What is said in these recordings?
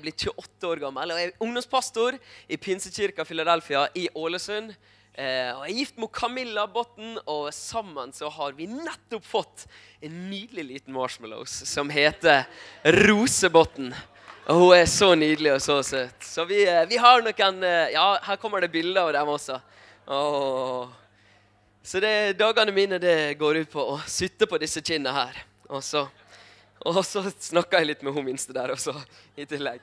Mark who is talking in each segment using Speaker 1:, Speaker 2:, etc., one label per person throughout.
Speaker 1: blitt 28 år gammel, og jeg er ungdomspastor i Pinsekirka Philadelphia i Ålesund. Og jeg er gift med Camilla Botten, og sammen så har vi nettopp fått en nydelig liten marshmallows som heter Rosebotten. Og hun er så nydelig og så søt. Så vi har noen, ja, her kommer det bilder av dem også. Så dagene mine det går ut på å sitte på disse kinnene her. Og så snakker jeg litt med hun minste der også i tillegg.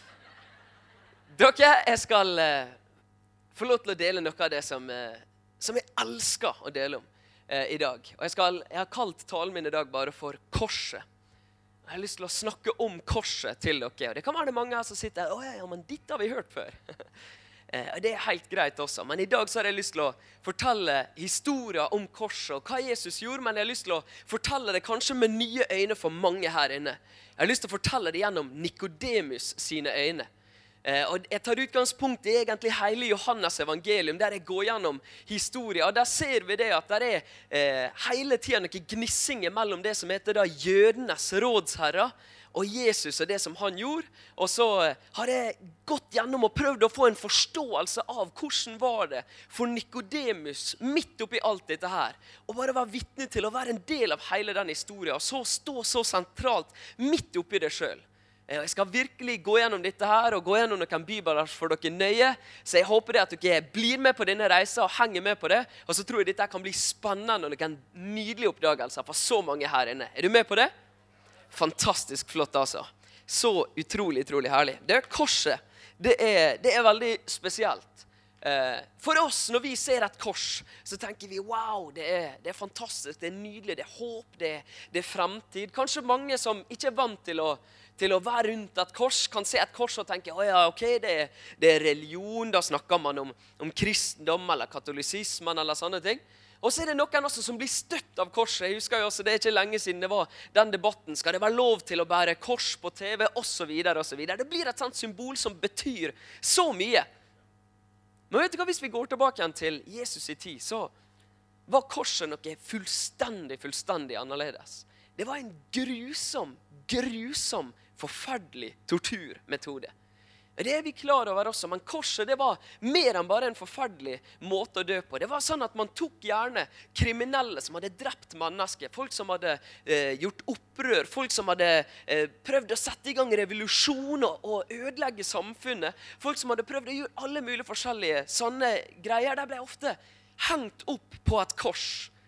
Speaker 1: Dere, jeg skal få lov til å dele noe av det som jeg elsker å dele om i dag. Og jeg har kalt talen min i dag bare for korset. Jeg har lyst til å snakke om korset til dere. Og det kan være det mange her som sitter her, ja, men dette har vi hørt før. Det er helt greit også, men i dag så har jeg lyst til å fortelle historier om korset og hva Jesus gjorde, men jeg har lyst til å fortelle det kanskje med nye øyne for mange her inne. Jeg har lyst til å fortelle det gjennom Nikodemus sine øyne. Og jeg tar utgangspunkt i egentlig hele Johannes evangelium, der jeg går gjennom historier, og der ser vi det at det hele tiden noen gnissinger mellom det som heter da jødenes rådsherrer, og Jesus og det som han gjorde. Og så har jeg gått gjennom og prøvd å få en forståelse av hvordan var det for Nikodemus midt oppi alt dette her. Og bare være vitne til å være en del av hele den historien, og så stå så sentralt midt oppi det selv. Jeg skal virkelig gå gjennom dette her, og gå gjennom noen bibler for dere nøye. Så jeg håper det at dere blir med på denne reisen og henger med på det. Og så tror jeg dette kan bli spennende og noen nydelige oppdagelser for så mange her inne. Er du med på det? Fantastisk flott altså. Så utrolig herlig. Det korset, det er veldig spesielt. For oss, når vi ser et kors, så tenker vi, wow, det er fantastisk, det er nydelig, det er håp, det er fremtid. Kanskje mange som ikke er vant til å være rundt et kors, kan se et kors og tenke, ja, ok, det er religion, da snakker man om kristendom eller katolisismen eller sånne ting. Og så er det noen også som blir støtt av korset. Jeg husker jo også, det er ikke lenge siden det var den debatten. Skal det være lov til å bære kors på TV, og så videre, og så videre. Det blir et sånt symbol som betyr så mye. Men vet du hva, hvis vi går tilbake igjen til Jesus i tid, så var korset noe fullstendig annerledes. Det var en grusom, forferdelig torturmetode. Det er vi klar over også, men korset det var mer enn bare en forferdelig måte å dø på. Det var sånn at man tok gjerne kriminelle som hadde drept mennesker, folk som hadde gjort opprør, folk som hadde prøvd å sette i gang revolusjon og ødelegge samfunnet, folk som hadde prøvd å gjøre alle mulige forskjellige sånne greier. De ble ofte hengt opp på et kors.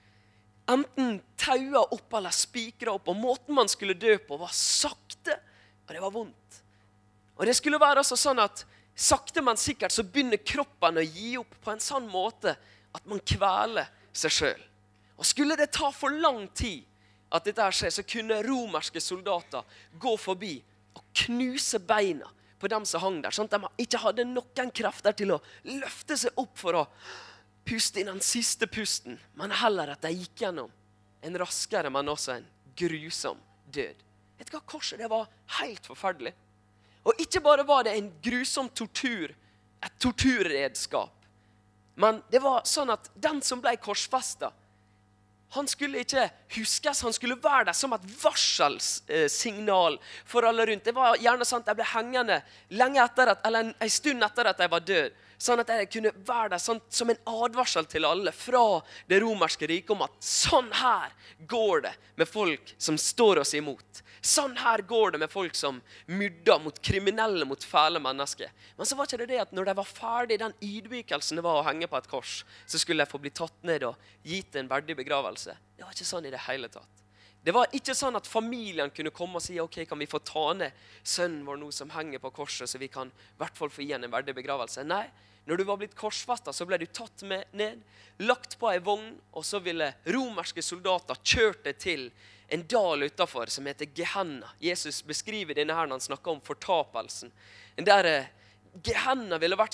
Speaker 1: Enten taua opp eller spikret opp, og måten man skulle dø på var sakte, og det var vondt. Og det skulle være også sånn at sakte, men sikkert så begynner kroppen å gi opp på en sånn måte at man kveler seg selv. Og skulle det ta for lang tid at dette her skjer, så kunne romerske soldater gå forbi og knuse beina på dem som hang der, sånn at de ikke hadde noen krefter til å løfte seg opp for å puste inn den siste pusten, men heller at de gikk gjennom en raskere, men også en grusom død. Vet du hva, korset, det var helt forferdelig. Og ikke bare var det en grusom tortur, et torturredskap, men det var sånn at den som ble korsfestet, han skulle ikke huskes, han skulle være der som et varselsignal for alle rundt. Det var gjerne sånn at jeg ble hengende lenge etter eller en stund etter at jeg var død, sånn at jeg kunne være der sånn, som en advarsel til alle fra det romerske riket om at sånn her går det med folk som står oss imot. Sånn her går det med folk som myrder mot kriminelle, mot fæle mennesker. Men så var ikke det at når de var ferdig, den ydmykelsen det var å henge på et kors, så skulle de få bli tatt ned og gitt en verdig begravelse. Det var ikke sånn i det hele tatt. Det var ikke sånn at familien kunne komme og si, ok, kan vi få ta ned sønnen vår nå som henger på korset, så vi kan i hvert fall få igjen en verdig begravelse. Nei, når du var blitt korsfestet, så ble du tatt med ned, lagt på en vogn, og så ville romerske soldater kjørt det til en dal utenfor som heter Gehenna. Jesus beskriver denne her når han snakker om fortapelsen. Der Gehenna ville vært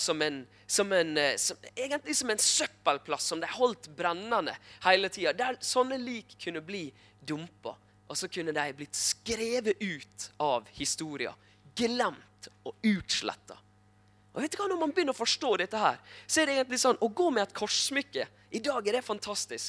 Speaker 1: egentlig som en søppelplass som de holdt brennende hele tiden. Der sånne lik kunne bli dumpet, og så kunne de blitt skrevet ut av historien, glemt og utslettet. Og vet du hva, når man begynner å forstå dette her, så er det egentlig sånn, å gå med et korssmykke, i dag er det fantastisk.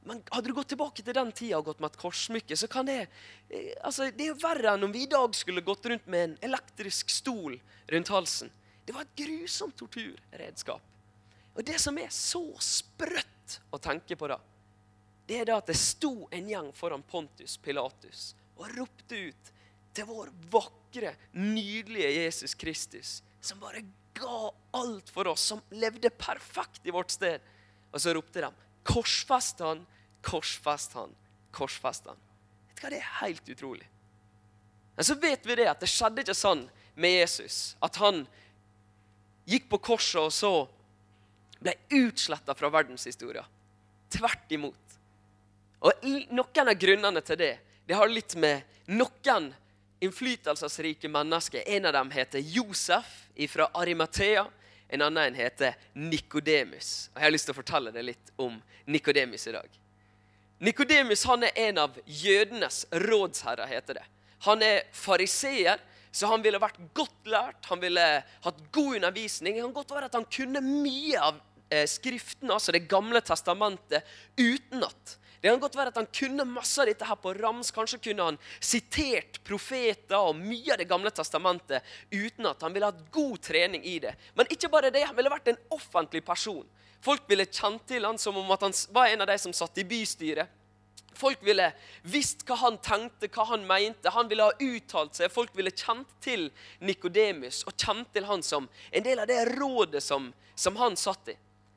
Speaker 1: Men hadde du gått tilbake til den tiden og gått med et korssmykke, så kan det er jo verre enn om vi i dag skulle gått rundt med en elektrisk stol rundt halsen. Det var et grusomt torturredskap. Og det som er så sprøtt å tenke på da, det er da at det sto en gjeng foran Pontius Pilatus og ropte ut til vår vakre, nydelige Jesus Kristus, som bare ga alt for oss, som levde perfekt i vårt sted. Og så ropte de, korsfest han, korsfest han, korsfest han. Vet du hva, det er helt utrolig. Men så vet vi det at det skjedde ikke sånn med Jesus, at han gikk på korset og så ble utslettet fra verdenshistoria. Tvert imot. Og noen av grunnene til det, det har litt med noen innflytelsesrike mennesker. En av dem heter Josef fra Arimathea, en annen heter Nikodemus. Og jeg har lyst til å fortelle deg litt om Nikodemus i dag. Nikodemus, han er en av jødenes rådsherrer, heter det. Han er fariseer, så han ville vært godt lært, han ville hatt god undervisning. Det kan godt være at han kunne mye av skriften, altså det gamle testamentet, utenat. Det kan godt være at han kunne masse av dette her på rams, kanskje kunne han sitert profeter og mye av det gamle testamentet uten at han ville hatt god trening i det. Men ikke bare det, han ville vært en offentlig person. Folk ville kjent til han som om at han var en av de som satt i bystyret. Folk ville visst hva han tenkte, hva han mente. Han ville ha uttalt seg. Folk ville kjent til Nikodemus og kjent til han som en del av det rådet som han satt i.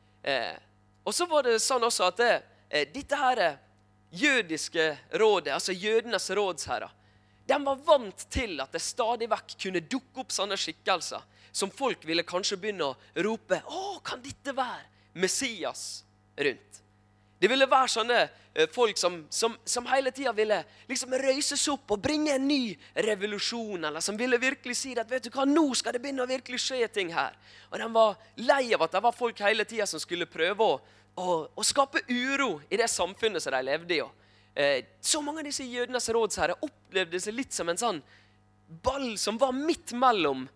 Speaker 1: Og så var det sånn også at dette her jødiske rådet, altså jødenes rådsherrer, de var vant til at det stadig vekk kunne dukke opp sånne skikkelser som folk ville kanskje begynne å rope, kan dette være Messias rundt? Det ville være sånne folk som hele tiden ville liksom røyses opp og bringe en ny revolusjon, eller som ville virkelig si at, vet du hva, nå skal det begynne å virkelig skje ting her. Og de var lei av at det var folk hele tiden som skulle prøve å skape uro i det samfunnet som de levde i. Så mange av disse jødenes rådsherrer opplevde seg litt som en sånn ball som var midt mellom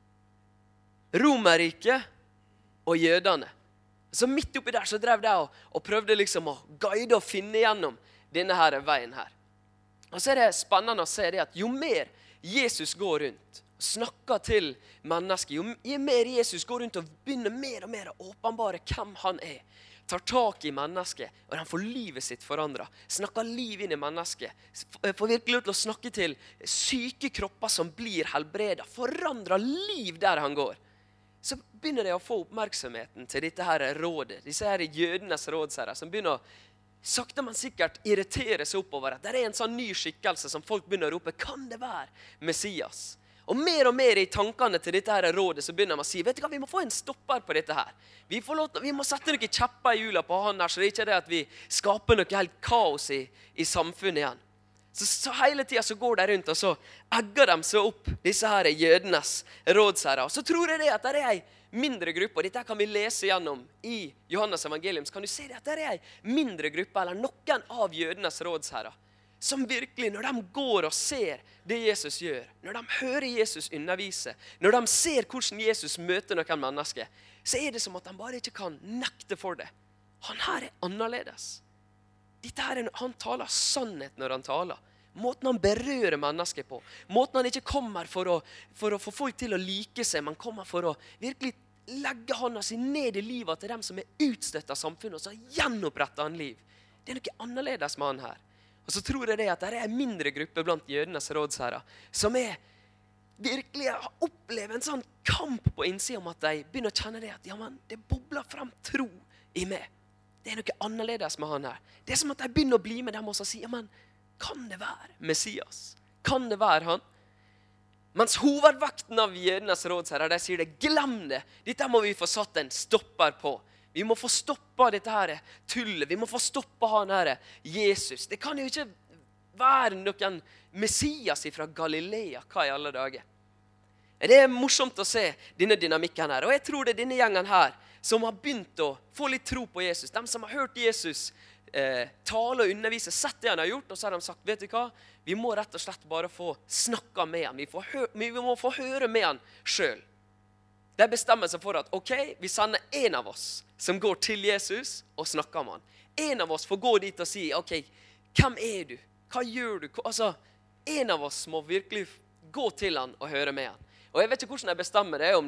Speaker 1: Romerriket og jødene. Så midt oppi der så drev de og prøvde liksom å guide og finne gjennom denne her veien her. Og så er det spennende å se det at jo mer Jesus går rundt, snakker til mennesker, jo mer Jesus går rundt og begynner mer og mer å åpenbare hvem han er, tar tak i mennesket, og han får livet sitt forandret, snakker liv inn i mennesket, får virkelig til å snakke til syke kropper som blir helbredet, forandrer liv der han går. Så begynner de å få oppmerksomheten til dette her rådet, disse her jødenes rådsherrer, som begynner sakte men sikkert irritere seg oppover at det er en sånn ny skikkelse som folk begynner å rope, kan det være Messias? Og mer i tankene til dette her rådet så begynner man å si, vet du hva, vi må få en stopper på dette her. Vi må sette noen kjepper i hjula på han her, så det er ikke det at vi skaper noe helt kaos i samfunnet igjen. Så hele tiden så går de rundt, og så egger de seg opp, disse her jødenes rådsherrer. Og så tror jeg det at det er en mindre gruppe, og dette kan vi lese gjennom i Johannes evangelium, så kan du se det at det er en mindre gruppe, eller noen av jødenes rådsherrer, som virkelig, når de går og ser det Jesus gjør, når de hører Jesus undervise, når de ser hvordan Jesus møter noen mennesker, så er det som at de bare ikke kan nekte for det. Han her er annerledes. Dette her han taler sannhet når han taler. Måten han berører mennesker på. Måten han ikke kommer for å få folk til å like seg, men kommer for å virkelig legge hånda si ned i livet til dem som er utstøtt av samfunnet, og så gjenoppretter han liv. Det er noe annerledes med han her. Og så tror jeg det at det er en mindre gruppe blant jødenes rådsherrer, som virkelig opplever en sånn kamp på innsiden om at de begynner å kjenne det at ja, men, det bobler frem tro i meg. Det er noe annerledes med han her. Det er som at de begynner å bli med dem og si, ja, men, kan det være Messias? Kan det være han? Mens hovedvekten av jødenes rådsherrer, de sier det, glem det. Dette må vi få satt en stopper på. Vi må få stoppa dette her tullet. Vi må få stoppa han her Jesus. Det kan jo ikke være noen Messias fra Galilea. Hva i alle dager? Det er morsomt å se denne dynamikken her. Og jeg tror det er denne gjengen her som har begynt å få litt tro på Jesus. De som har hørt Jesus tale og undervise, sett det han har gjort, og så har de sagt, vet du hva? Vi må rett og slett bare få snakka med han. Vi må få høre med han selv. De bestemmer seg for at, ok, vi sender en av oss som går til Jesus og snakker med han. En av oss får gå dit og si, ok, hvem er du? Hva gjør du? Altså, en av oss må virkelig gå til han og høre med han. Og jeg vet ikke hvordan de bestemmer det,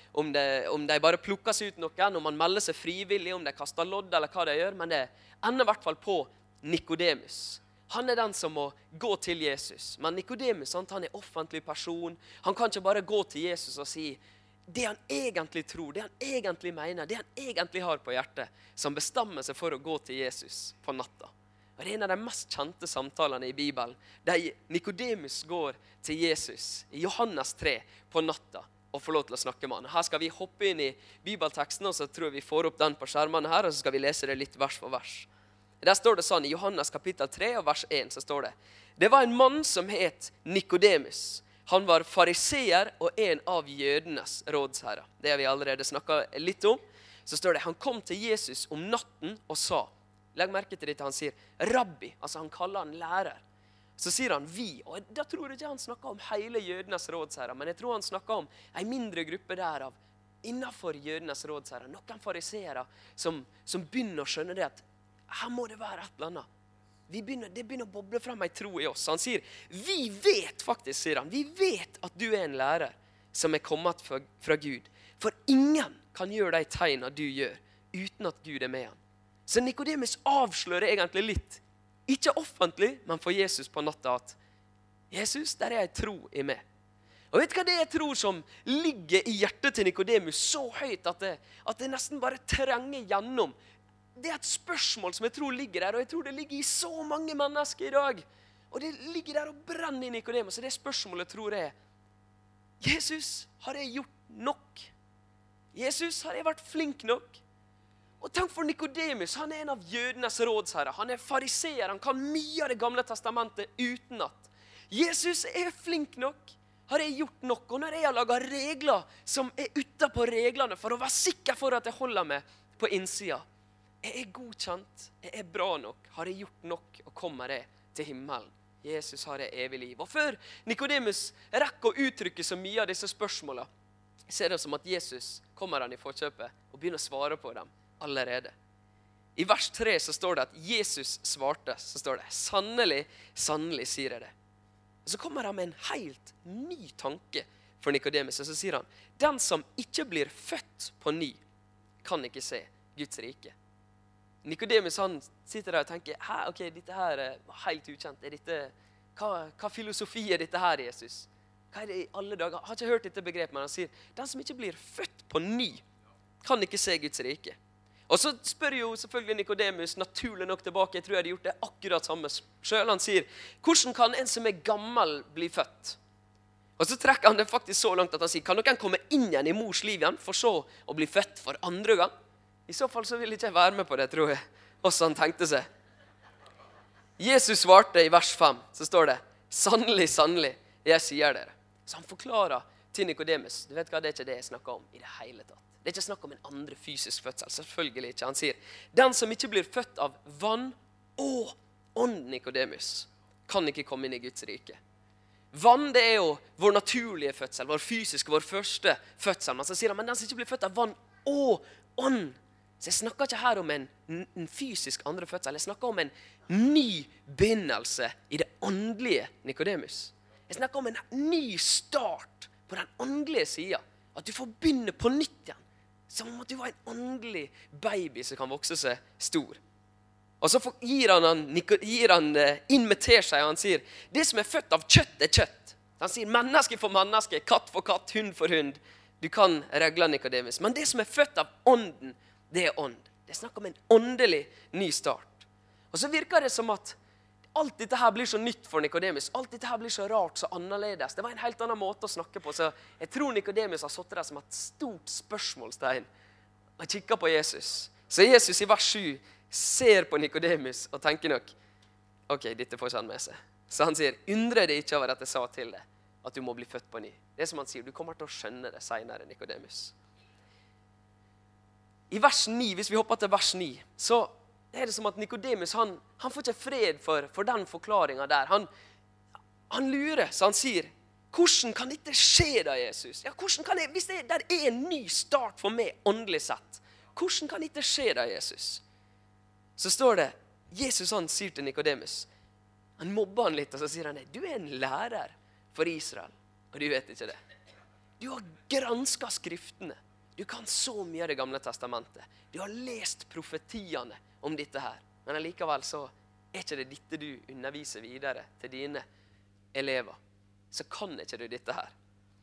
Speaker 1: om de bare plukker seg ut noen, om man melder seg frivillig, om de kaster lodd eller hva de gjør, men det ender i hvert fall på Nikodemus. Han er den som må gå til Jesus. Men Nikodemus, han er offentlig person. Han kan ikke bare gå til Jesus og si det han egentlig tror, det han egentlig mener, det han egentlig har på hjertet, som bestemmer seg for å gå til Jesus på natta. Og det er en av de mest kjente samtalene i Bibelen, der Nikodemus går til Jesus i Johannes 3 på natta og får lov til å snakke med han. Her skal vi hoppe inn i bibelteksten, og så tror jeg vi får opp den på skjermene her, og så skal vi lese det litt vers for vers. Der står det sånn, i Johannes kapittel 3 og vers 1, så står det: Det var en mann som het Nikodemus. Han var fariseer og en av jødenes rådsherrer. Det har vi allerede snakket litt om. Så står det, han kom til Jesus om natten og sa, legg merke til dette, han sier rabbi, altså han kaller han lærer. Så sier han vi, og da tror jeg ikke han snakker om hele jødenes rådsherrer, men jeg tror han snakker om en mindre gruppe derav, innenfor jødenes rådsherrer, noen fariseere som begynner å skjønne det at her må det være et eller annet. Det begynner å boble frem en tro i oss. Han sier, vi vet faktisk, sier han, vi vet at du er en lærer som er kommet fra Gud. For ingen kan gjøre de tegnene du gjør, uten at Gud er med han. Så Nikodemus avslører egentlig litt, ikke offentlig, men for Jesus på natta, at Jesus, der er en tro i meg. Og vet du hva det er tro som ligger i hjertet til Nikodemus så høyt at det nesten bare trenger gjennom. Det er et spørsmål som jeg tror ligger der, og jeg tror det ligger i så mange mennesker i dag. Og det ligger der og brenner i Nikodemus, og det spørsmålet tror jeg, Jesus, har jeg gjort nok? Jesus, har jeg vært flink nok? Og tenk for Nikodemus, han er en av jødenes rådsherrer, han er fariseer, han kan mye av det gamle testamentet utenat. Jesus, er jeg flink nok? Har jeg gjort nok? Og når jeg har laget regler som er utenpå reglene, for å være sikker for at jeg holder meg på innsiden, er jeg godkjent? Er jeg bra nok? Har jeg gjort nok? Og kommer jeg til himmelen? Jesus, har jeg evig liv? Og før Nikodemus rekker å uttrykke så mye av disse spørsmålene, ser det som at Jesus kommer han i forkjøpet og begynner å svare på dem allerede. I vers 3 så står det at Jesus svarte, så står det, sannelig, sannelig sier jeg det. Og så kommer han med en helt ny tanke for Nikodemus, og så sier han, den som ikke blir født på ny, kan ikke se Guds rike. Nikodemus han sitter der og tenker, ok, dette her er helt ukjent. Hva filosofi er dette her, Jesus? Hva er det i alle dager? Jeg har ikke hørt dette begrepet, men han sier, den som ikke blir født på ny, kan ikke se Guds rike. Og så spør jo selvfølgelig Nikodemus naturlig nok tilbake, jeg tror jeg hadde gjort det akkurat samme selv. Han sier, hvordan kan en som er gammel bli født? Og så trekker han det faktisk så langt at han sier, kan noen komme inn igjen i mors liv igjen, for så å bli født for andre gang? I så fall så vil ikke jeg være med på det, tror jeg. Også han tenkte seg. Jesus svarte i vers 5, så står det, sannelig, sannelig, jeg sier dere. Så han forklarer til Nikodemus, du vet hva, det er ikke det jeg snakker om i det hele tatt. Det er ikke snakk om en andre fysisk fødsel, selvfølgelig ikke. Han sier, den som ikke blir født av vann og ånd, Nikodemus, kan ikke komme inn i Guds rike. Vann, det er jo vår naturlige fødsel, vår fysiske, vår første fødsel. Men så sier han, men den som ikke blir født av vann og ånd. Så jeg snakker ikke her om en fysisk andre fødsel, jeg snakker om en ny begynnelse i det åndelige, Nikodemus. Jeg snakker om en ny start på den åndelige siden. At du får begynne på nytt igjen. Som om at du var en åndelig baby som kan vokse seg stor. Og så gir han inviterer seg, og han sier, det som er født av kjøtt er kjøtt. Han sier, menneske for menneske, katt for katt, hund for hund. Du kan regle Nikodemus. Men det som er født av ånden, det er ånd. Det er snakk om en åndelig ny start. Og så virker det som at alt dette her blir så nytt for Nikodemus. Alt dette her blir så rart, så annerledes. Det var en helt annen måte å snakke på. Så jeg tror Nikodemus har satt det som et stort spørsmålstegn og kikker på Jesus. Så Jesus i vers 7 ser på Nikodemus og tenker nok, ok, dette får ikke han med seg. Så han sier, undre deg ikke over at jeg sa til deg, at du må bli født på ny. Det er som han sier, du kommer til å skjønne det senere, Nikodemus. I vers 9, hvis vi hopper til vers 9, så er det som at Nikodemus, han får ikke fred for den forklaringen der. Han lurer, så han sier, hvordan kan dette skje da, Jesus? Ja, hvordan kan hvis det der en ny start for meg, åndelig sett, hvordan kan dette skje da, Jesus? Så står det, Jesus han sier til Nikodemus, han mobber han litt, og så sier han, du en lærer for Israel, og du vet ikke det. Du har gransket skriftene. Du kan så mye av det gamle testamentet. Du har lest profetiene om dette her. Men allikevel så ikke det dette du underviser videre til dine elever. Så kan ikke du dette her.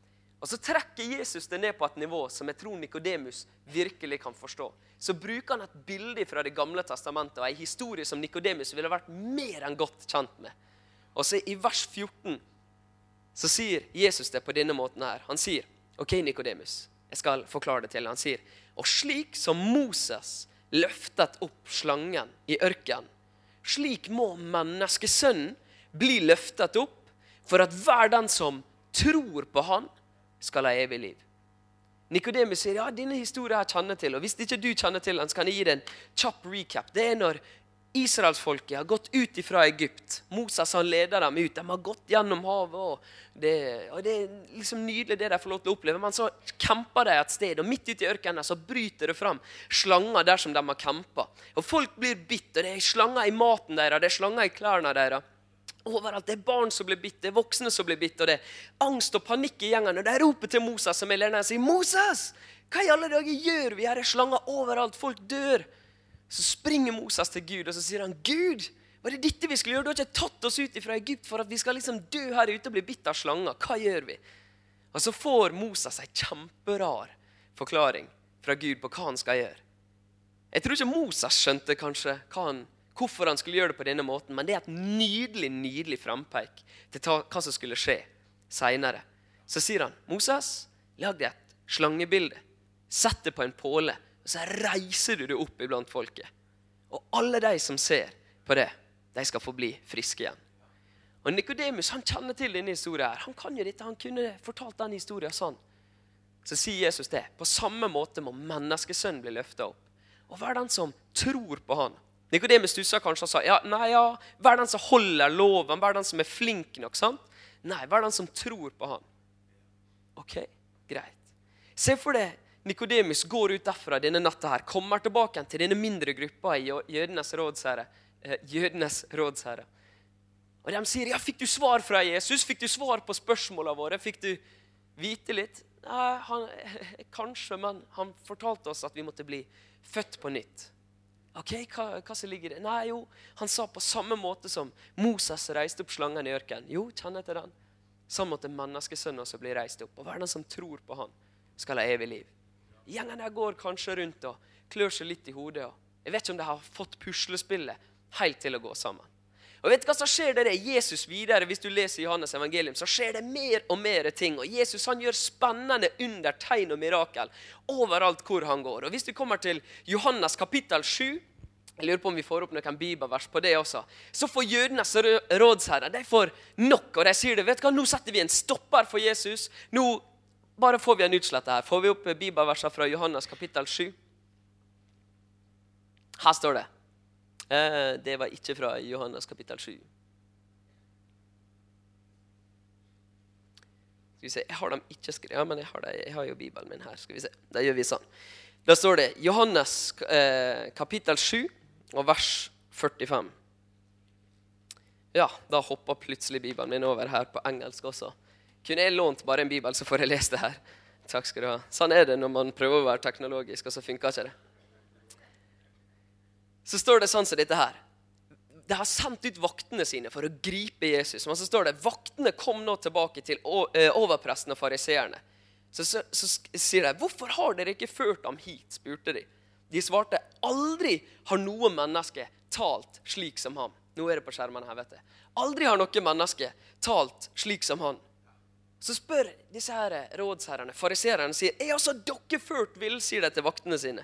Speaker 1: Og så trekker Jesus det ned på et nivå som jeg tror Nikodemus virkelig kan forstå. Så bruker han et bilde fra det gamle testamentet og en historie som Nikodemus ville vært mer enn godt kjent med. Og så i vers 14 så sier Jesus det på denne måten her. Han sier, ok Nikodemus, jeg skal forklare det til. Han sier, og slik som Moses løftet opp slangen i ørken, slik må menneskesønnen bli løftet opp for at hver den som tror på han skal ha evig liv. Nikodemus sier, ja, denne historien her kjenner til, og hvis ikke du kjenner til den, så kan jeg gi deg en kjapp recap. Det når Israelsfolket har gått ut ifra Egypt. Moses han leder dem ut. De har gått gjennom havet, og det er liksom nydelig det de får lov til å oppleve. Men så kjemper de et sted, og midt ute i ørkenen så bryter det fram slanger der som de har kjempet. Og folk blir bitt, og det er slanger i maten deres, det er slanger i klærne deres. Overalt, det er barn som blir bitt, det er voksne som blir bitt, og det er angst og panikk i gjengen, og de roper til Moses som er lederen og sier, Moses, hva i alle dager gjør vi? Her er slanger overalt, folk dør. Så springer Moses til Gud, og så sier han, Gud, var det dette vi skulle gjøre? Du har ikke tatt oss ut fra Egypt for at vi skal liksom dø her ute og bli bitt av slanger. Hva gjør vi? Og så får Moses en kjemperar forklaring fra Gud på hva han skal gjøre. Jeg tror ikke Moses skjønte kanskje hvorfor han skulle gjøre det på denne måten, men det er et nydelig frempeik til hva som skulle skje senere. Så sier han, Moses, lag deg et slangebilde, sett det på en påle, og så reiser du det opp iblant folket. Og alle de som ser på det, de skal få bli friske igjen. Og Nikodemus, han kjenner til denne historien her. Han kan jo dette, han kunne fortalt den historien sånn. Så sier Jesus det, på samme måte må menneskesønnen bli løftet opp. Og hver den som tror på han. Nikodemus stusset kanskje og sa, hver den som holder loven, hver den som er flink nok, sant? Nei, hver den som tror på han. Ok, greit. Se for det, Nikodemus går ut derfra denne natta her, kommer tilbake til denne mindre gruppa i jødenes rådsherre. Og de sier, ja, fikk du svar fra Jesus? Fikk du svar på spørsmålene våre? Fikk du vite litt? Nei, kanskje, men han fortalte oss at vi måtte bli født på nytt. Ok, hva som ligger i det? Nei, jo, han sa på samme måte som Moses reiste opp slangen i ørken. Jo, kjenner til den. Sånn måtte menneskesønnen også bli reist opp. Og hver den som tror på han skal ha evig liv. Gjengen der går kanskje rundt og klør seg litt i hodet. Og jeg vet ikke om de har fått puslespillet helt til å gå sammen. Og vet du hva som skjer det? Jesus videre, hvis du leser Johannes evangelium, så skjer det mer og mer ting. Og Jesus han gjør spennende under, tegn og mirakel overalt hvor han går. Og hvis du kommer til Johannes kapittel 7, jeg lurer på om vi får opp noen bibelvers på det også, så får jødenes rådsherrer, de får nok, og de sier det, vet du hva, nå setter vi en stopper for Jesus, nå bare får vi en utslett her. Får vi opp bibelverser fra Johannes kapittel 7. Her står det. Det var ikke fra Johannes kapittel 7. Skal vi se, jeg har dem ikke skrevet. Ja, men jeg har jo Bibelen min her. Skal vi se, da gjør vi sånn. Da står det Johannes kapittel 7 og vers 45. Ja, da hopper plutselig Bibelen min over her på engelsk også. Kunne jeg lånt bare en bibel, så får jeg lese det her. Takk skal du ha. Sånn er det når man prøver å være teknologisk, og så funker ikke det. Så står det sånn som dette her. De har sendt ut vaktene sine for å gripe Jesus. Men så står det, vaktene kom nå tilbake til overpresten og fariseerne. Så sier de, hvorfor har dere ikke ført ham hit, spurte de. De svarte, aldri har noe menneske talt slik som han. Nå er det på skjermen her, vet du. Aldri har noe menneske talt slik som han. Så spør disse her rådsherrene, farisererne, sier, er altså dere ført vill, sier de til vaktene sine.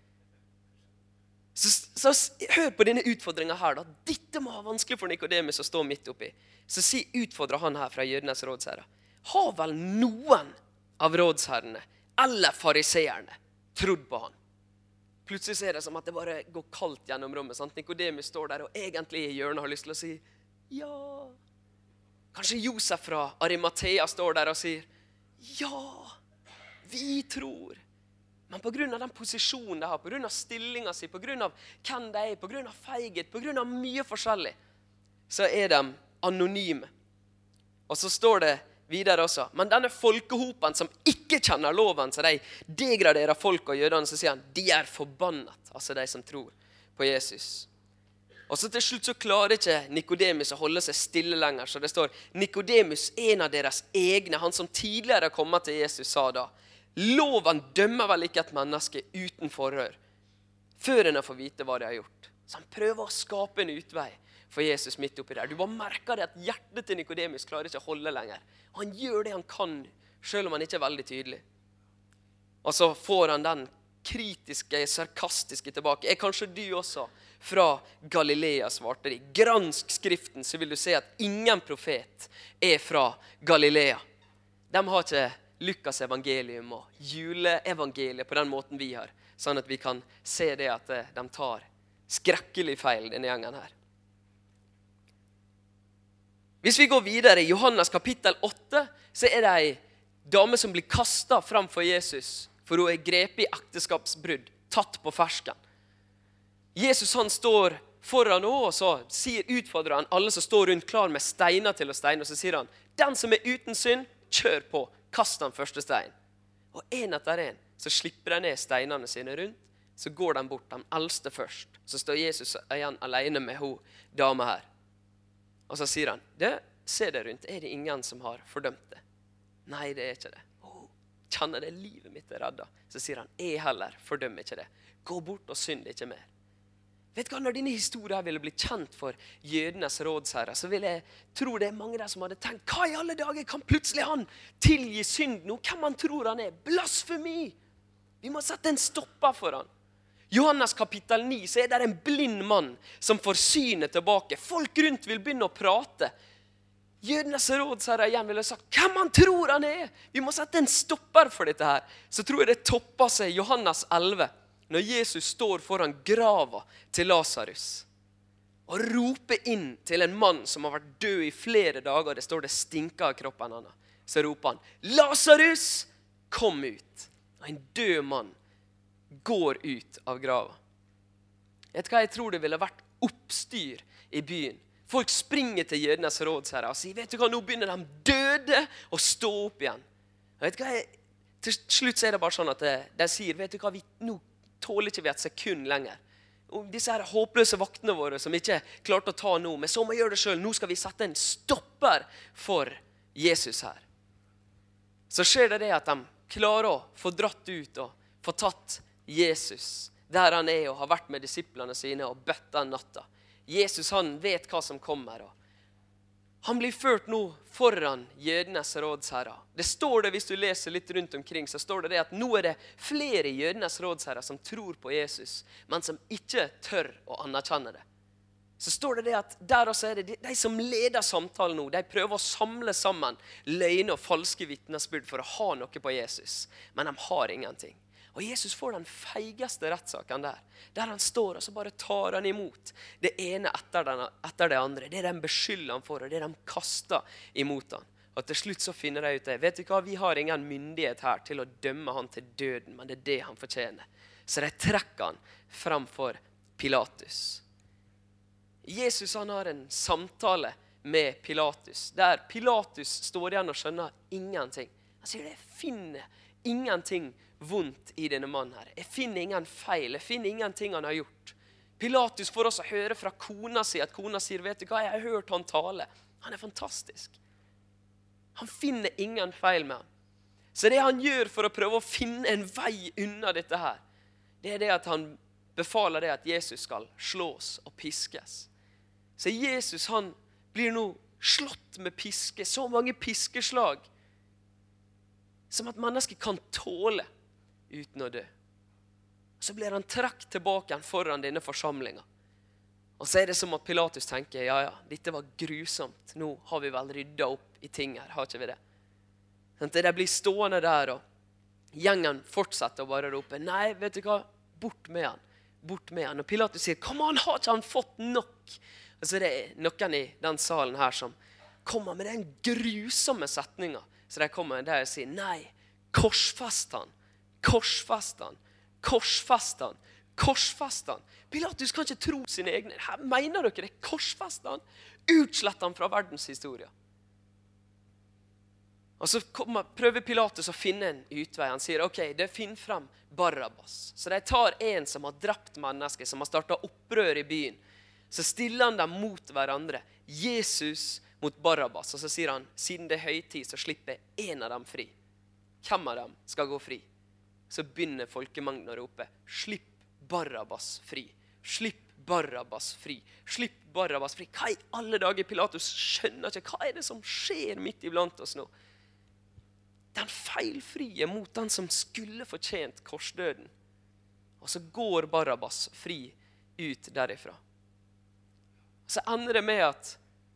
Speaker 1: Så hør på denne utfordringen her da. Dette må være vanskelig for Nikodemus å stå midt oppi. Så utfordrer han her fra jødenes rådsherre. Har vel noen av rådsherrene eller fariseerne trodd på han? Plutselig ser det som at det bare går kaldt gjennom rommet. Sant? Nikodemus står der og egentlig i hjørnet har lyst til å si ja. Kanskje Josef fra Arimathea står der og sier, ja, vi tror. Men på grunn av den posisjonen de har, på grunn av stillingen sin, på grunn av hvem de er, på grunn av feighet, på grunn av mye forskjellig, så er de anonyme. Og så står det videre også, men denne folkehopen som ikke kjenner loven, så de degraderer folk og jødene, så sier han, de er forbannet, altså de som tror på Jesus. Og så til slutt så klarer ikke Nikodemus å holde seg stille lenger, så det står, Nikodemus, en av deres egne, han som tidligere kom til Jesus, sa da, loven dømmer vel ikke et menneske uten forhør, før en får vite hva de har gjort. Så han prøver å skape en utvei for Jesus midt oppi der. Du bare merker det at hjertet til Nikodemus klarer ikke å holde lenger. Og han gjør det han kan, selv om han ikke er veldig tydelig. Og så får han den kritiske, sarkastiske tilbake. Er kanskje du også fra Galilea, svarte de. Gransk skriften, så vil du se at ingen profet er fra Galilea. De har ikke Lukas evangelium og juleevangeliet på den måten vi har, sånn at vi kan se det at de tar skrekkelig feil, denne gjengen her. Hvis vi går videre i Johannes kapittel 8, så er det en dame som blir kastet framfor Jesus, for hun er grepet i ekteskapsbrudd, tatt på fersken. Jesus han står foran henne, og så utfordrer han alle som står rundt klar med steiner til å steine, og så sier han, den som er uten synd, kjør på, kast den første stein. Og en etter en, så slipper de ned steinene sine rundt, så går de bort, den eldste først. Så står Jesus igjen alene med hun dame her. Og så sier han, se det rundt, er det ingen som har fordømt det? Nei, det er ikke det. Kjenner det livet mitt er reddet. Så sier han, jeg heller fordømmer ikke det. Gå bort og synd ikke mer. Vet du hva, når denne historien ville bli kjent for jødenes rådsherre, så vil jeg tro det er mange der som hadde tenkt, hva i alle dager kan plutselig han tilgi synd nå? Hvem han tror han er? Blasfemi! Vi må sette en stopper for han. Johannes kapittel 9, så er det en blind mann som får synet tilbake. Folk rundt vil begynne å prate. Jødenes rådsherre igjen ville sagt, hvem han tror han er? Vi må sette en stopper for dette her. Så tror jeg det topper seg Johannes 11, når Jesus står foran grava til Lazarus og roper inn til en mann som har vært død i flere dager, det står det stinker av kroppen hans. Så roper han, Lazarus, kom ut. Og en død mann går ut av grava. Vet du hva, jeg tror det ville vært oppstyr i byen. Folk springer til jødenes rådsherre og sier, vet du hva, nå begynner de døde å stå opp igjen. Vet du hva, til slutt så er det bare sånn at de sier, vet du hva, nå tåler ikke vi et sekund lenger. Og disse her håpløse vaktene våre som ikke klarte å ta noe, men så må vi gjøre det selv. Nå skal vi sette en stopper for Jesus her. Så skjer det at de klarer å få dratt ut og få tatt Jesus der han er og har vært med disiplene sine og bøtt den natta. Jesus han vet hva som kommer, og han blir ført nå foran jødenes rådsherre. Det står det, hvis du leser litt rundt omkring, så står det at nå er det flere jødenes rådsherre som tror på Jesus, men som ikke tør å anerkjenne det. Så står det at der også er det de som leder samtalen nå, de prøver å samle sammen løgn og falske vittnesbyrd for å ha noe på Jesus, men de har ingenting. Og Jesus får den feigeste rettssaken der han står og så bare tar han imot det ene etter det andre. Det de beskylder han for, og det de kaster imot han. Og til slutt så finner de ut det. Vet du hva, vi har ingen myndighet her til å dømme han til døden, men det er det han fortjener. Så de trekker han fremfor Pilatus. Jesus han har en samtale med Pilatus, der Pilatus står igjen og skjønner ingenting. Han sier, jeg finner ingenting vondt i denne mannen her. Jeg finner ingen feil, jeg finner ingenting han har gjort. Pilatus får også høre fra kona si, at kona sier, vet du hva, jeg har hørt han tale. Han er fantastisk. Han finner ingen feil med han. Så det han gjør for å prøve å finne en vei unna dette her, det er det at han befaler det at Jesus skal slås og piskes. Så Jesus han blir nå slått med piske, så mange piskeslag, som at mennesker kan tåle uten å dø. Så blir han trakt tilbake foran denne forsamlingen. Og så er det som at Pilatus tenker, ja, dette var grusomt. Nå har vi vel ryddet opp i ting her, har ikke vi det? Sånn at de blir stående der, og gjengen fortsetter å bare rope, nei, vet du hva, bort med han, bort med han. Og Pilatus sier, kom an, har ikke han fått nok? Og så er det noen i den salen her som kommer med den grusomme setningen. Så de kommer der og sier, nei, korsfest han, korsfest han, korsfest han, korsfest han. Pilatus kan ikke tro sine egne. Her mener dere det? Korsfest han, utslett han fra verdenshistoria. Og så prøver Pilatus å finne en utvei. Han sier, ok, det finner frem Barabbas. Så de tar en som har drept mennesker, som har startet opprør i byen. Så stiller han dem mot hverandre. Jesus mot Barabbas. Og så sier han, siden det er høytid, så slipper en av dem fri. Hvem av dem skal gå fri? Så begynner folkemengden å rope, slipp Barabbas fri. Slipp Barabbas fri. Slipp Barabbas fri. Hva i alle dager? Pilatus skjønner ikke. Hva er det som skjer midt iblant oss nå? Den feilfrie mot den som skulle fortjent korsdøden. Og så går Barabbas fri ut derifra. Så ender det med at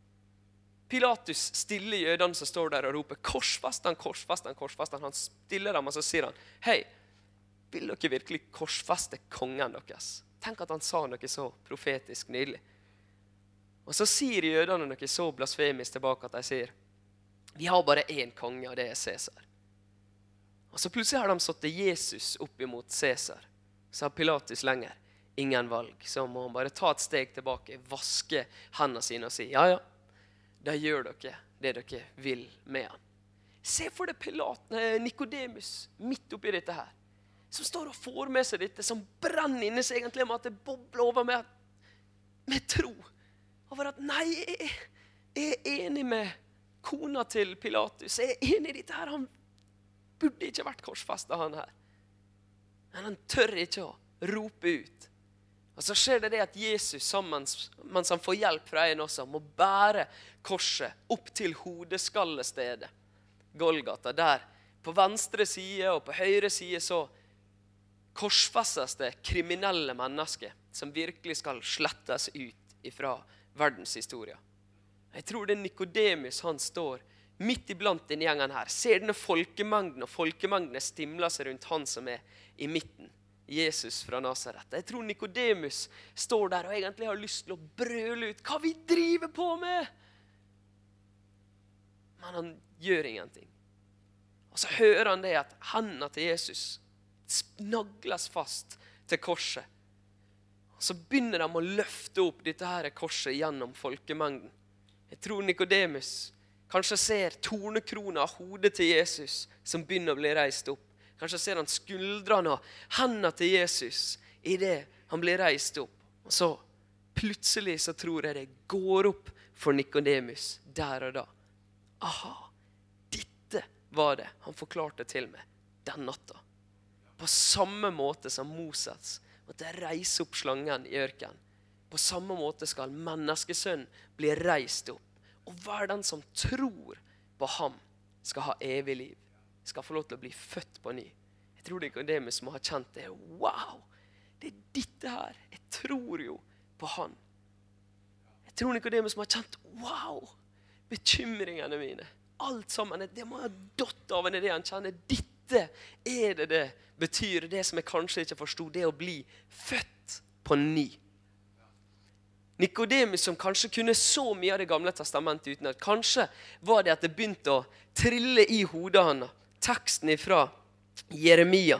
Speaker 1: Pilatus stiller jødene som står der og roper, korsfest han, korsfest han, korsfest han. Han stiller dem og så sier han, hei, vil dere virkelig korsfeste kongen deres? Tenk at han sa noe så profetisk nydelig. Og så sier jødene noe så blasfemisk tilbake at de sier, vi har bare en konge, og det er Cæsar. Og så plutselig har de satt Jesus opp imot Cæsar. Så har Pilatus lenger ingen valg. Så må han bare ta et steg tilbake, vaske hendene sine og si, ja, ja, da gjør dere det dere vil med han. Se for deg Nikodemus midt oppi dette her, som står og får med seg dette, som brenner inne seg egentlig med at det bobler over med tro. Over at, nei, jeg er enig med kona til Pilatus. Jeg er enig i dette her. Han burde ikke vært korsfestet, han her. Men han tør ikke å rope ut. Og så skjer det at Jesus sammen, mens han får hjelp fra en også, må bære korset opp til hodeskallestedet. Golgata, der på venstre side og på høyre side så korsfestes det kriminelle mennesker som virkelig skal slettes ut ifra verdenshistoria. Jeg tror det er Nikodemus, han står midt iblant denne gjengen her, ser denne folkemengden, og folkemengdene stimler seg rundt han som er i midten. Jesus fra Nazaret. Jeg tror Nikodemus står der og egentlig har lyst til å brøle ut hva vi driver på med. Men han gjør ingenting. Og så hører han det at hendene til Jesus nagles fast til korset. Og så begynner de å løfte opp dette her korset gjennom folkemengden. Jeg tror Nikodemus kanskje ser tornekrona av hodet til Jesus som begynner å bli reist opp. Kanskje ser han skuldrene og hendene til Jesus i det han blir reist opp. Og så plutselig så tror jeg det går opp for Nikodemus der og da. Aha, dette var det han forklarte til meg den natta. På samme måte som Moses måtte reise opp slangen i ørken. På samme måte skal menneskesønnen bli reist opp. Og hver den som tror på ham skal ha evig liv. Skal få lov til å bli født på ny. Jeg tror Nikodemus må ha kjent det. Wow, det er dette her. Jeg tror jo på han. Jeg tror Nikodemus må ha kjent, wow, bekymringene mine. Alt sammen, det må ha dott av en idé han kjenner. Dette er det betyr, det som jeg kanskje ikke forstod, det å bli født på ny. Nikodemus som kanskje kunne så mye av det gamle testamentet uten at kanskje var det at det begynte å trille i hodet han. Teksten ifra Jeremia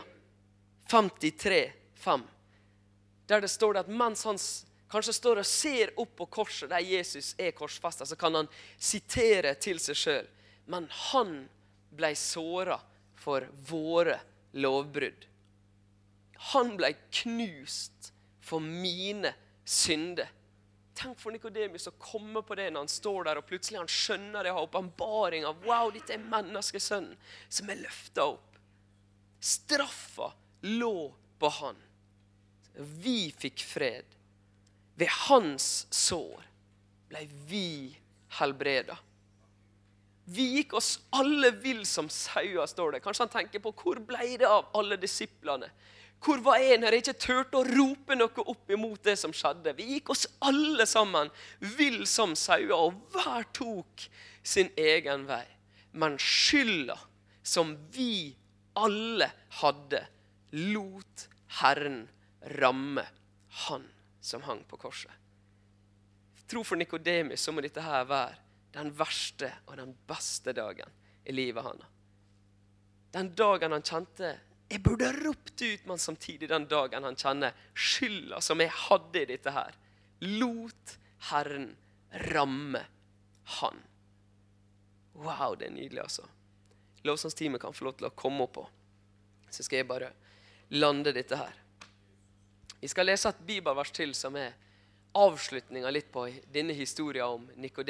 Speaker 1: 53:5, der det står det at mens han kanskje står og ser opp på korset der Jesus er korsfestet, så kan han sitere til seg selv. Men han ble såret for våre lovbrudd. Han ble knust for mine synder. Tenk for Nikodemus å komme på det når han står der, og plutselig han skjønner det, har åpenbaring av, wow, dette er menneskesønnen som er løftet opp. Straffa lå på han. Vi fikk fred. Ved hans sår ble vi helbredet. Vi gikk oss alle vill som sauer, står det. Kanskje han tenker på, hvor ble det av alle disiplene? Hvor var en her ikke turte å rope noe opp imot det som skjedde? Vi gikk oss alle sammen vill som sauer, og hver tok sin egen vei. Men skylda som vi alle hadde, lot Herren ramme han som hang på korset. Jeg tror for Nikodemus så må dette her være den verste og den beste dagen i livet hans. Den dagen han kjente, jeg burde ropt ut, men samtidig den dagen han kjenner skylda som jeg hadde i dette her. Lot Herren ramme han. Wow, det nydelig altså. Lovsangsteamet kan få lov til å komme opp på. Så skal jeg bare lande dette her. Vi skal lese et bibelvers til som avslutningen litt på denne historien om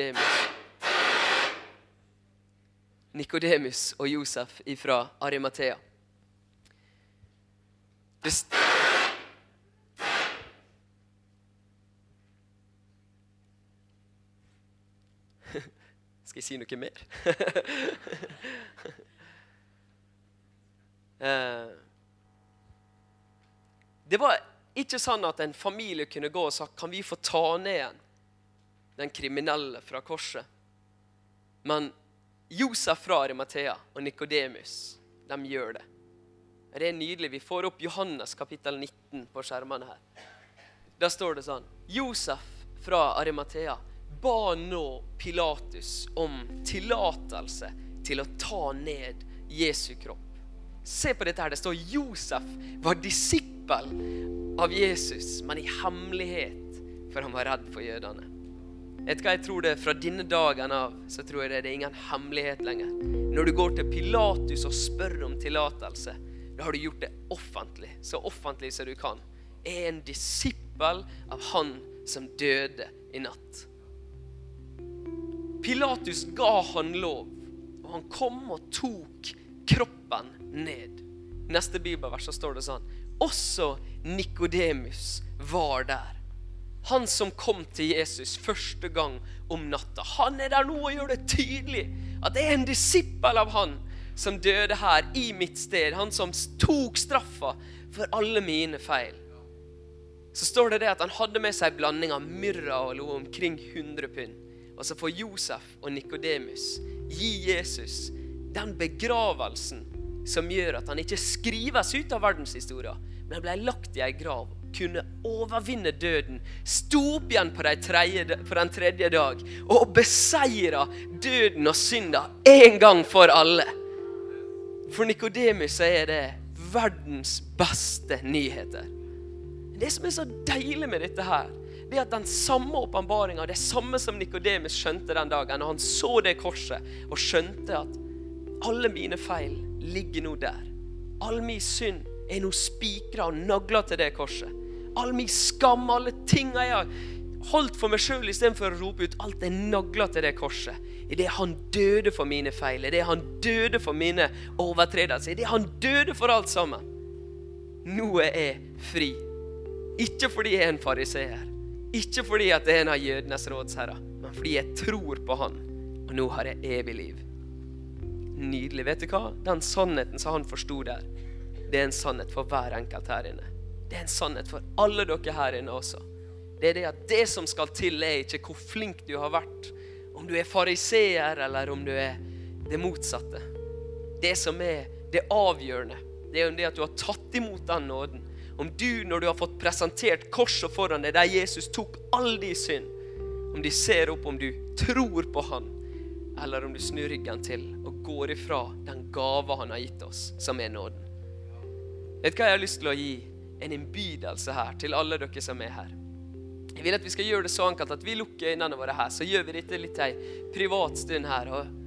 Speaker 1: Nikodemus og Josef ifra Arimathea. Skal jeg si noe mer? Det var ikke sånn at en familie kunne gå og sagt, kan vi få ta ned den kriminelle fra korset? Men Josef fra Arimathea og Nikodemus, de gjør det. Det nydelig. Vi får opp Johannes kapittel 19 på skjermene her. Da står det sånn, Josef fra Arimathea ba nå Pilatus om tillatelse til å ta ned Jesu kropp. Se på dette her, det står Josef var disippel av Jesus, men i hemmelighet, for han var redd for jødene. Vet du hva jeg tror det fra denne dagen av, så tror jeg det er ingen hemmelighet lenger. Når du går til Pilatus og spør om tillatelse, da har du gjort det offentlig, så offentlig som du kan. Jeg en disippel av han som døde i natt. Pilatus ga han lov, og han kom og tok kroppen ned. Neste bibelvers så står det sånn, også Nikodemus var der. Han som kom til Jesus første gang om natta. Han der nå og gjør det tydelig at det en disippel av han som døde her i mitt sted. Han som tok straffa for alle mine feil. Så står det at han hadde med seg blanding av myrra og noe omkring 100 pund. Og så får Josef og Nikodemus gi Jesus den begravelsen som gjør at han ikke skrives ut av verdenshistorien, men ble lagt i en grav, kunne overvinne døden, stå opp igjen på den tredje dag, og beseire døden og synda en gang for alle. For Nikodemus er det verdens beste nyheter. Det som så deilig med dette her, det at den samme åpenbaringen, det samme som Nikodemus skjønte den dagen, når han så det korset, og skjønte at alle mine feil ligger nå der. All min synd nå spikret og naglet til det korset. All min skam, alle ting jeg har holdt for meg selv i stedet for å rope ut, alt naglet til det korset. I det han døde for mine feil, i det han døde for mine overtredelser, i det han døde for alt sammen. Nå jeg fri. Ikke fordi jeg en fariseer, ikke fordi at jeg en av jødenes rådsherrer, men fordi jeg tror på han, og nå har jeg evig liv. Nydelig, vet du hva? Den sannheten som han forstod der, det en sannhet for hver enkelt her inne. Det en sannhet for alle dere her inne også. Det det at det som skal til ikke hvor flink du har vært, om du fariseer eller om du det motsatte. Det som det avgjørende, det jo det at du har tatt imot den nåden. Om du, når du har fått presentert korset foran deg, der Jesus tok all din synd, om de ser opp, om du tror på han, eller om du snur ryggen til og går ifra den gave han har gitt oss, som nåden. Vet du hva jeg har lyst til å gi? En innbydelse her til alle dere som her. Jeg vil at vi skal gjøre det så enkelt at vi lukker øynene våre her, så gjør vi dette litt en privat stund her.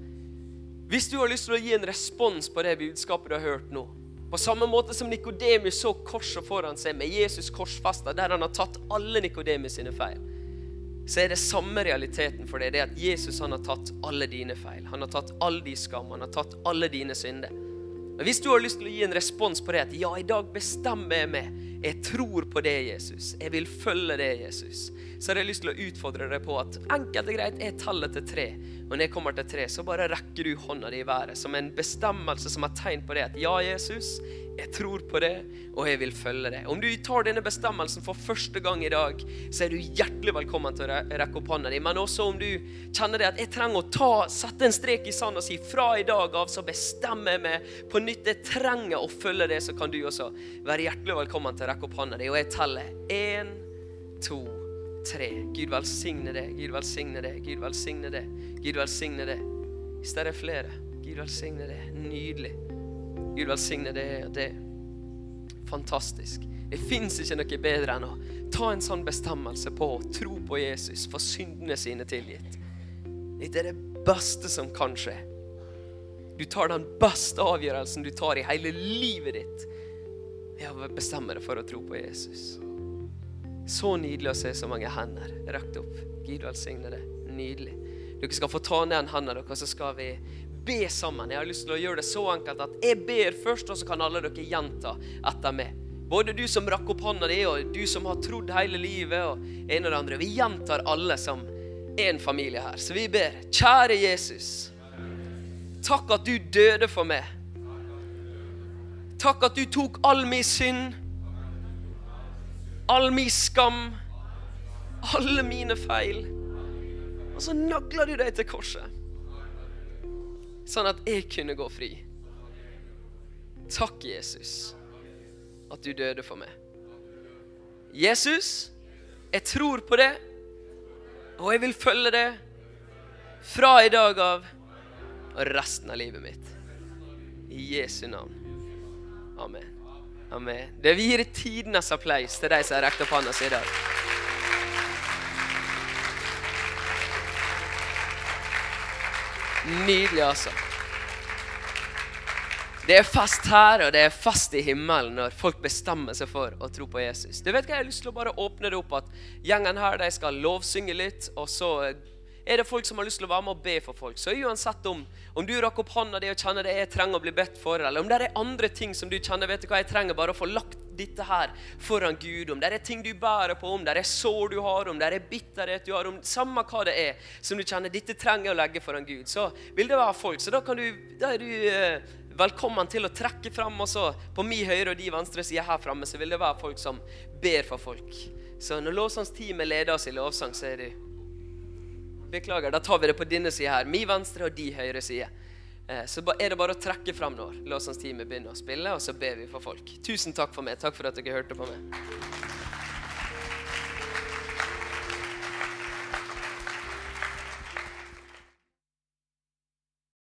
Speaker 1: Og hvis du har lyst til å gi en respons på det budskapet du har hørt nå, på samme måte som Nikodemus så korset foran seg med Jesus korsfestet, der han har tatt alle Nikodemus sine feil, så det samme realiteten for det. Det at Jesus han har tatt alle dine feil. Han har tatt all din skam. Han har tatt alle dine synder. Men hvis du har lyst til å gi en respons på det, at ja, i dag bestemmer jeg meg. Jeg tror på det, Jesus. Jeg vil følge det, Jesus. Så har jeg lyst til å utfordre deg på at enkelt og greit, jeg teller til 3. Og når jeg kommer til 3, så bare rekker du hånda di i været som en bestemmelse som har tegn på det. At ja, Jesus, jeg tror på det, og jeg vil følge det. Om du tar denne bestemmelsen for første gang i dag, så du hjertelig velkommen til å rekke opp hånda di. Men også om du kjenner det at jeg trenger å sette en strek i sand og si fra i dag av, så bestemmer jeg meg på nytt. Jeg trenger å følge det, så kan du også være hjertelig velkommen til å rekke opp hånda di. Og jeg teller 1, 2, 3. Gud velsigne det, Gud velsigne det, Gud velsigne det, Gud velsigne det. Hvis det flere, Gud velsigne det, nydelig. Gud velsigne det og det. Fantastisk. Det finnes ikke noe bedre enn å ta en sånn bestemmelse på å tro på Jesus, for syndene sine tilgitt. Det det beste som kan skje. Du tar den beste avgjørelsen du tar i hele livet ditt. Jeg bestemmer deg for å tro på Jesus. Så nydelig å se så mange hender rakt opp. Gud velsigne det. Nydelig. Dere skal få ta ned en hendene dere, så skal vi be sammen. Jeg har lyst til å gjøre det så enkelt at jeg ber først, og så kan alle dere gjenta etter meg. Både du som rakk opp hånda di, og du som har trodd hele livet, og en og det andre. Vi gjentar alle som en familie her. Så vi ber, kjære Jesus, takk at du døde for meg. Takk at du tok all min synd, all min skam, alle mine feil, og så nagler du deg til korset, sånn at jeg kunne gå fri. Takk, Jesus, at du døde for meg. Jesus, jeg tror på det, og jeg vil følge det fra i dag av og resten av livet mitt. I Jesu navn. Amen. Amen. Det vi gir tidenes applaus til deg som har rekt opp hånda i dag. Nydelig, altså. Det fest her, og det fest i himmelen når folk bestemmer seg for å tro på Jesus. Du vet hva, jeg har lyst til å bare åpne det opp at gjengen her, de skal lovsynge litt, og så det folk som har lyst til å være med og be for folk. Så uansett om du rakk opp hånda di og kjenner det jeg trenger å bli bedt for, eller om det andre ting som du kjenner, vet du hva, jeg trenger bare å få lagt dette her foran Gud, om det ting du bærer på, om det sår du har, om det bitterhet du har, om samme hva det som du kjenner, dette trenger å legge foran Gud, så vil det være folk, så da er du velkommen til å trekke frem, og så på min høyre og de venstre siden her fremme, så vil det være folk som ber for folk. Så når lovsangsteamet leder oss i lovsang, så det beklager, da tar vi det på denne siden her, min venstre og de høyre side. Så det bare å trekke frem når lovsangsteamet begynner å spille, og så ber vi for folk. Tusen takk for meg, takk for at dere hørte på meg.